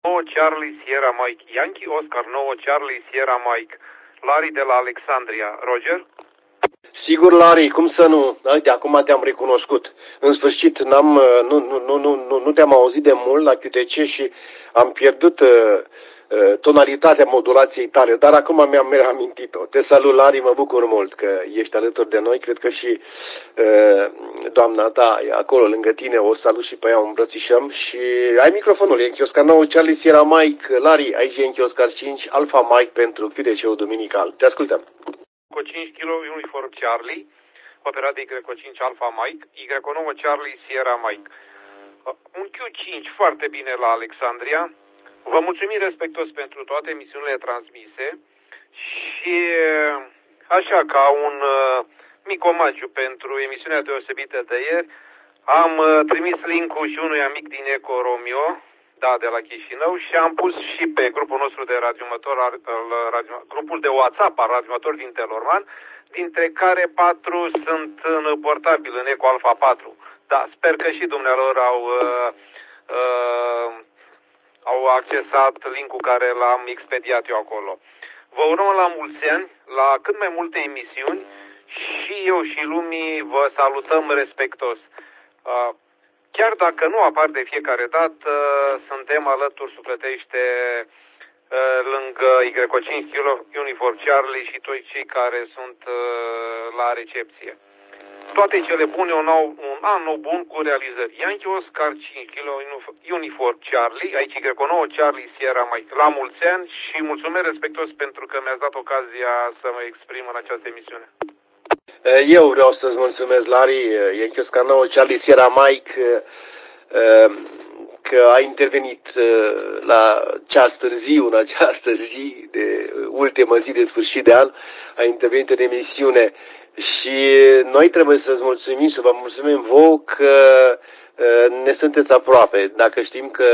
9 Charlie Sierra Mike Yankee Oscar 9 Charlie Sierra Mike. Larry de la Alexandria. Roger? Sigur, Larry, cum să nu? Uite, acum te-am recunoscut. În sfârșit, nu te-am auzit de mult la QTC și am pierdut tonalitatea modulației tale, dar acum mi-am amintit-o. Te salut, Larry, mă bucur mult că ești alături de noi. Cred că și doamna ta e acolo lângă tine. O salut și pe ea, o îmbrățișăm. Și ai microfonul, Yankee Oscar 9 Charlie Sierra Mike. Larry, aici Yankee Oscar 5 Alpha Mike pentru QTC-ul duminical. Te ascultăm. Cu 5 kg uniform Charlie, operat de Y5 Alpha Mike, Y9 Charlie Sierra Mike. Un Q5 foarte bine la Alexandria. Vă mulțumim respectuos pentru toate emisiunile transmise și așa ca un mic omagiu pentru emisiunea deosebită de ieri, am trimis link-ul și unui amic din Eco Romeo, da, de la Chișinău, și am pus și pe grupul nostru de grupul de WhatsApp al radioamatori din Telorman, dintre care 4 sunt în portabil, în Eco Alpha 4. Da, sper că și dumnealor au accesat link-ul care l-am expediat eu acolo. Vă urăm la mulți ani, la cât mai multe emisiuni și eu și lumii vă salutăm respectos. Chiar dacă nu apar de fiecare dată, suntem alături sufletește lângă Y5 Uniform Charlie și toți cei care sunt la recepție. Toate cele bune, un an nou bun cu realizări. Yankee Oscar 5 kg Uniform Charlie, aici Y9 Charlie Sierra Mike. La mulți ani și mulțumesc respectuos pentru că mi-ați dat ocazia să mă exprim în această emisiune. Eu vreau să-ți mulțumesc, Larry, Yankee Oscar 9 Charlie Sierra Mike, că ai intervenit la ceas târziu, în această zi, de ultimă zi de sfârșit de an, ai intervenit în emisiune și noi trebuie să-ți mulțumim, să vă mulțumim vouă că ne sunteți aproape. Dacă știm că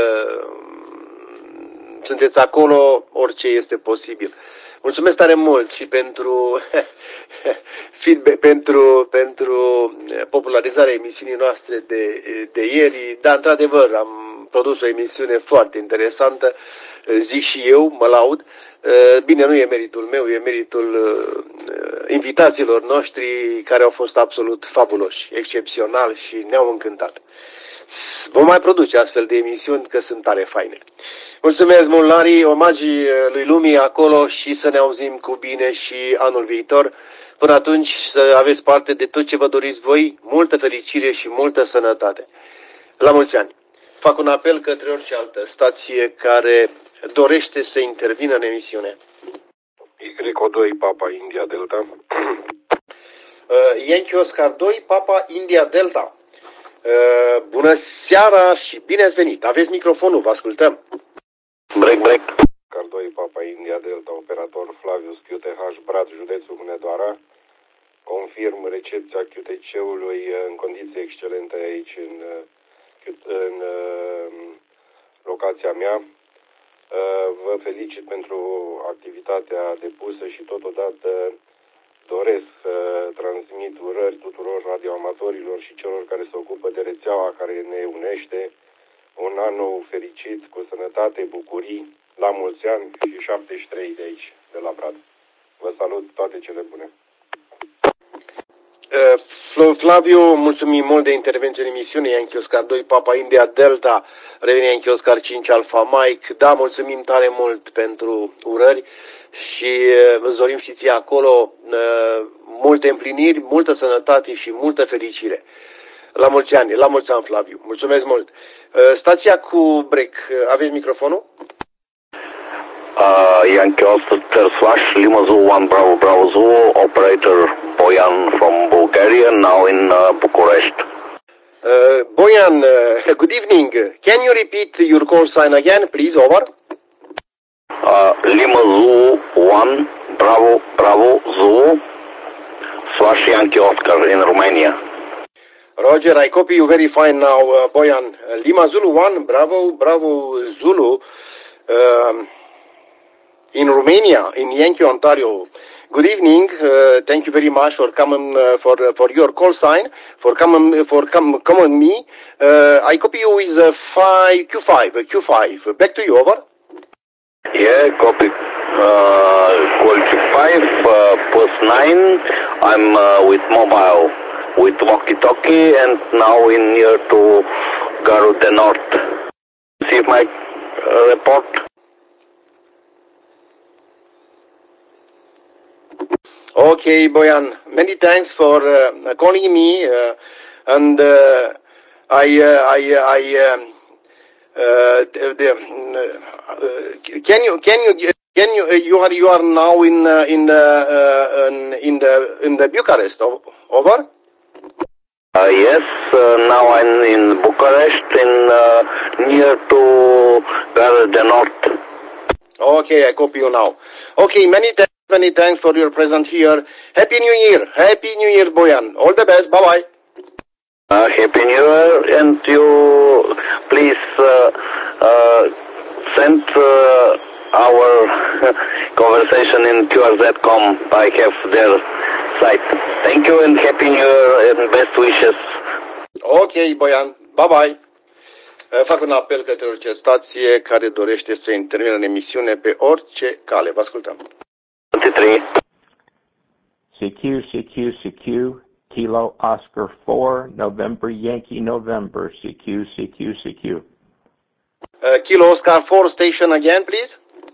sunteți acolo, orice este posibil. Mulțumesc tare mult și pentru feedback, pentru popularizarea emisiunii noastre de ieri. Da, într-adevăr, am produs o emisiune foarte interesantă, zic și eu, mă laud. Bine, nu e meritul meu, e meritul invitațiilor noștri care au fost absolut fabuloși, excepționali și ne-au încântat. Vom mai produce astfel de emisiuni că sunt tare faine. Mulțumesc mult, Larry, omagii lui lumii acolo și să ne auzim cu bine și anul viitor. Până atunci să aveți parte de tot ce vă doriți voi, multă fericire și multă sănătate. La mulți ani! Fac un apel către orice altă stație care dorește să intervină în emisiune. Y2 Papa India Delta. Yankee Oscar 2 Papa India Delta. Bună seara și bine ați venit. Aveți microfonul, vă ascultăm. Break. Oscar 2 Papa India Delta, operator Flavius QTH Brad, județul Hunedoara. Confirm recepția QTC-ului în condiții excelente aici în locația mea. Vă felicit pentru activitatea depusă și totodată doresc să transmit urări tuturor radioamatorilor și celor care se ocupă de rețeaua care ne unește. Un an nou fericit, cu sănătate, bucurii, la mulți ani și 73 de aici, de la Brad. Vă salut, toate cele bune. Flaviu, mulțumim mult de intervenție în emisiune. Yankee Oscar 2 Papa India Delta, revine Yankee Oscar 5 Alpha Mike. Da, mulțumim tare mult pentru urări și îți dorim și ție acolo multe împliniri, multă sănătate și multă fericire. La mulți ani, Flaviu. Mulțumesc mult. Stația cu break, aveți microfonul? Yankee Oscar Slash Lima Zulu 1 Bravo Bravo Zulu, operator Boyan from Bulgaria, now in Bucharest. Boyan, good evening. Can you repeat your call sign again, please? Over. Lima Zulu 1 Bravo Bravo Zulu Slash Yankee Oscar in Romania. Roger, I copy you very fine now, Boyan. Lima Zulu 1 Bravo Bravo Zulu in Romania, in Yankee, Ontario. Good evening. Thank you very much for coming for your call sign for coming me. I copy you with Q5. Back to you. Over. Yeah, copy. Call Q5 post 9. I'm with mobile with walkie-talkie and now in near to Garuda North. See my report. Okay, Boyan. Many thanks for calling me, and you are now in the Bucharest. Over. Yes, now I'm in Bucharest, near to Garuda North. Okay, I copy you now. Okay, many thanks for your presence here. Happy New Year, Boyan. All the best. Bye-bye. Happy New Year, and you please send our conversation in QRZ.com. I have their site. Thank you and Happy New Year and best wishes. Ok, Boyan. Bye-bye. Fac un apel către orice stație care dorește să intervină în emisiune pe orice cale. Vă ascultăm. 23. CQ, Kilo Oscar 4, November Yankee November, CQ. Kilo Oscar 4 station again, please.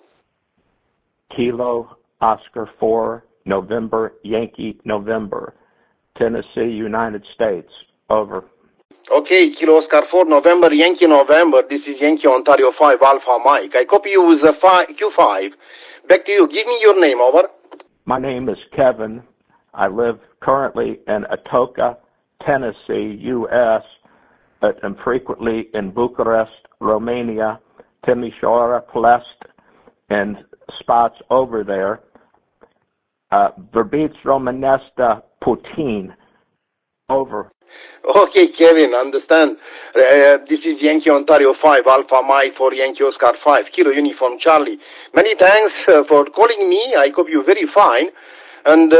Kilo Oscar 4, November Yankee November, Tennessee, United States. Over. Okay, Kilo Oscar 4, November Yankee November. This is Yankee Ontario 5 Alpha Mike. I copy you with the Q5. Back to you. Give me your name. Over. My name is Kevin. I live currently in Atoka, Tennessee, U.S., but am frequently in Bucharest, Romania, Timișoara, Plest, and spots over there. Vorbiți românește puțin. Over. Okay, Kevin, understand. This is Yankee Ontario 5 Alpha Mike for Yankee Oscar 5 Kilo Uniform Charlie. Many thanks for calling me. I copy you very fine. And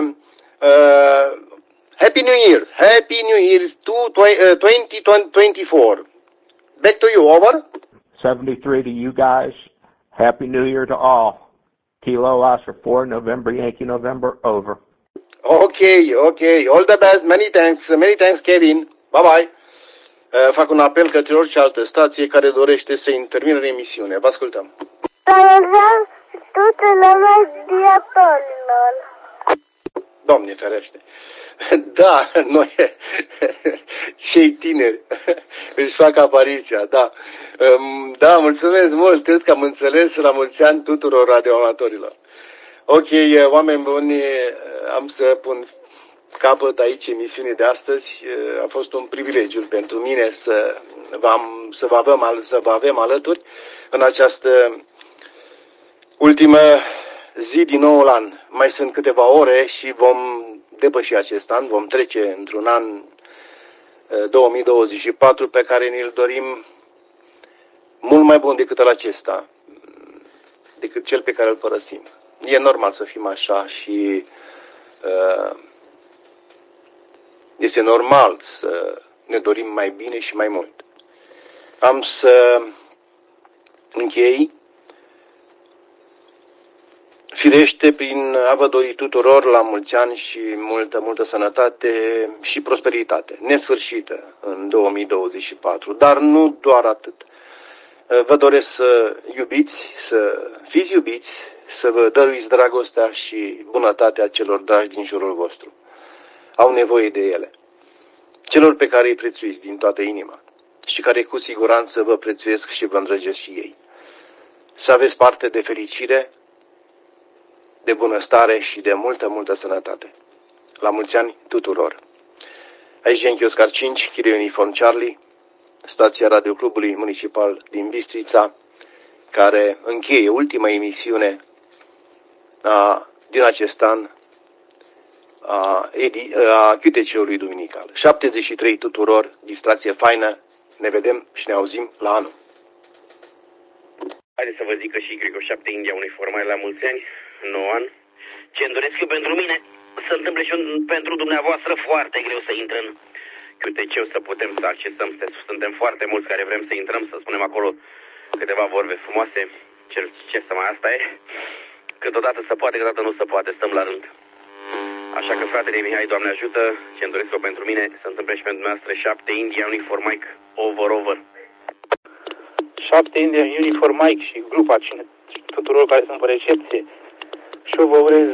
Happy New Year. Happy New Year to 2024. Back to you. Over. 73 to you guys. Happy New Year to all. Kilo Oscar 4, November Yankee November. Over. Okay. All the best. Many thanks, Kevin. Bye-bye. Fac un apel către orice altă stație care dorește să intervină în emisiune. Vă ascultăm. Doamne ferește. Da, noi, cei tineri, își fac apariția, da. Da, mulțumesc mult, cred că am înțeles. La mulți ani tuturor radioamatorilor. Ok, oameni buni, am să pun capăt aici emisiunii de astăzi. A fost un privilegiu pentru mine să vă avem alături în această ultimă zi din noul an. Mai sunt câteva ore și vom depăși acest an, vom trece într-un an 2024 pe care ne-l dorim mult mai bun decât acesta, decât cel pe care îl părăsim. E normal să fim așa și este normal să ne dorim mai bine și mai mult. Am să închei firește prin a vă dori tuturor la mulți ani și multă sănătate și prosperitate nesfârșită în 2024, dar nu doar atât. Vă doresc să iubiți, să fiți iubiți, să vă dăruiți dragostea și bunătatea celor dragi din jurul vostru. Au nevoie de ele. Celor pe care îi prețuiți din toată inima și care cu siguranță vă prețuiesc și vă îndrăgesc și ei. Să aveți parte de fericire, de bunăstare și de multă sănătate. La mulți ani tuturor. Aici Yankee Oscar 5, Kilo Uniform Charlie, stația Radioclubului Municipal din Bistrița, care încheie ultima emisiune din acest an a QTC-ului duminical. 73 tuturor, distracție faină, ne vedem și ne auzim la anul. Haideți să vă zic că și Grigor 7 India uniformare la mulți ani, 9 ani, Ce-mi doresc eu pentru mine să întâmple și pentru dumneavoastră foarte greu să intră în QTC-ul, să putem să accesăm. Suntem foarte mulți care vrem să intrăm, să spunem acolo câteva vorbe frumoase. Ce să mai asta e? Câteodată se poate, câteodată nu se poate, stăm la rând. Așa că, fratele Mihai, Doamne ajută, ce-mi doresc eu pentru mine să întâmple și pentru dumneavoastră. 7 India Uniform Mike, over. 7 India Uniform Mike și grupa tuturor care sunt pe recepție. Și eu vă urez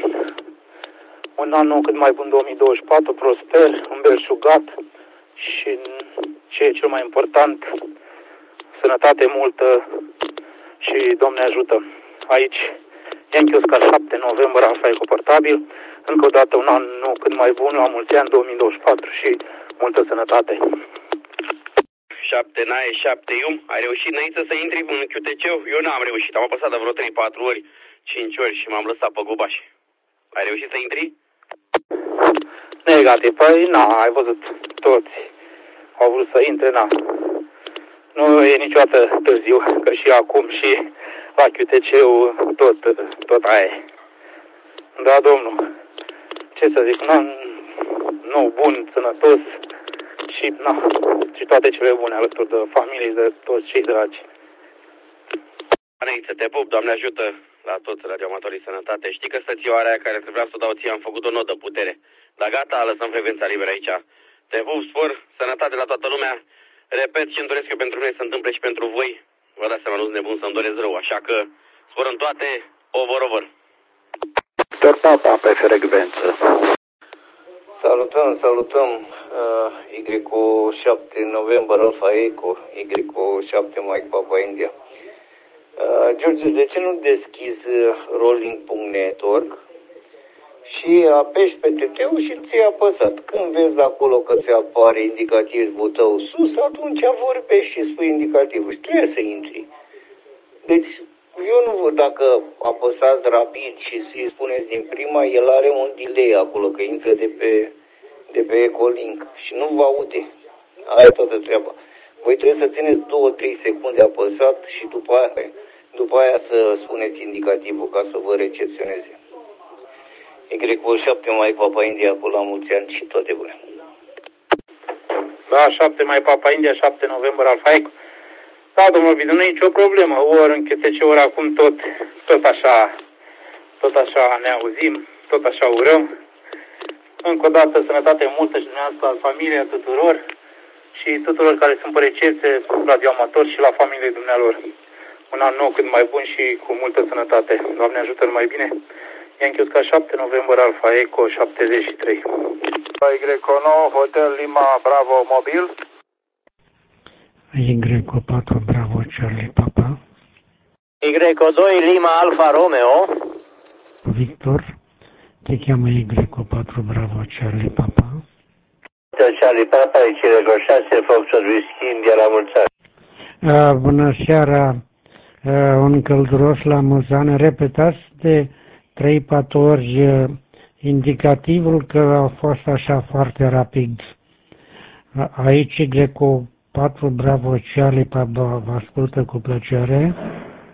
un an nou cât mai bun, 2024, prosper, îmbelșugat și ce e cel mai important, sănătate multă și Doamne ajută. Aici, Yankee Oscar 7 noiembrie, Alfa Ecoportabil. Încă o dată un an nou cât mai bun, la mulți ani, 2024 și multă sănătate. 7 Nae, 7 Ium, ai reușit înainte să intri în QTC-ul? Eu n-am reușit, am apăsat de vreo 3-4 ori, 5 ori și m-am lăsat pe gubaș. Ai reușit să intri? Negativ, păi ai văzut, toți au vrut să intre, Nu e niciodată târziu, că și acum și la QTC-ul tot aia e. Da, domnul, ce să zic, nou bun, sănătos și toate cele bune alături de familie, de toți cei dragi. Să te pup, Doamne ajută la toți radioamatorii sănătate. Știi că stățioarea aia care trebuia să o dau ție, am făcut o notă putere. Dar gata, lăsăm frecvența liberă aici. Te pup, spor, sănătate la toată lumea. Repet, ce-mi doresc eu pentru mine să întâmple și pentru voi. Vă dați seama, nu-s nebun să-mi doresc rău, așa că spor în toate, over. Dr. Papa pe frecvență. Salutăm. Y7 noiembrie, Alfa Eco, Y7 Mike Papa India. George, de ce nu deschizi rolling.network și apeși pe TT-ul și ți-ai apăsat? Când vezi acolo că ți apare indicativul tău sus, atunci vorbești și spui indicativul și trebuie să intri. Deci, eu nu văd dacă apăsați rapid și îi spuneți din prima, el are un delay acolo, că intră de pe Ecolink și nu vă aude. Aia e toată treaba. Voi trebuie să țineți 2-3 secunde apăsat și după aia să spuneți indicativul ca să vă recepționeze. Y7 mai Papa India cu la mulți ani și toate bune. Da, 7 mai Papa India, 7 noiembrie Alfa Eco. Da, domnul Vidu, nu e nicio problemă. Ori în QTC, ori acum tot așa ne auzim, tot așa urăm. Încă o dată sănătate multă și dumneavoastră la familia tuturor și tuturor care sunt pe recepție, radioamatori și la familie dumnealor. Un an nou cât mai bun și cu multă sănătate. Doamne ajută mai bine. Yankee Oscar 7 noiembrie Alfa Eco 73. Y9 Hotel Lima Bravo Mobil. Y4 Bravo Charlie Papa. Y2 Lima Alfa Romeo. Victor, te cheamă Y4 Bravo Charlie Papa. Charlie Papa, Y6 Foxtrot Whisky India la mulți ani. Bună seara, un călduros la mulți ani. Repetați de 3-4 ori indicativul că a fost așa foarte rapid. Aici Y4 Bravo Charlie Papa vă ascultă cu plăcere.